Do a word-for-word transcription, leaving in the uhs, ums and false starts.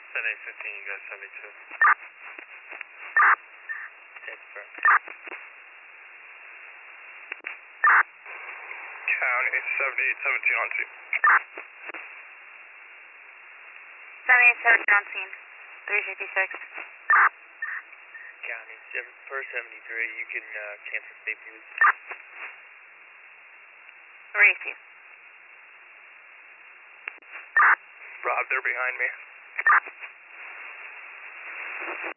ten eight fifteen, you got seventy-two. That's correct. County seventy-eight seventeen on scene. seventy-eight seventeen on scene. three fifty-six. County, seven, per seventy-three, you can uh, cancel safety. Receive. Rob, they're behind me.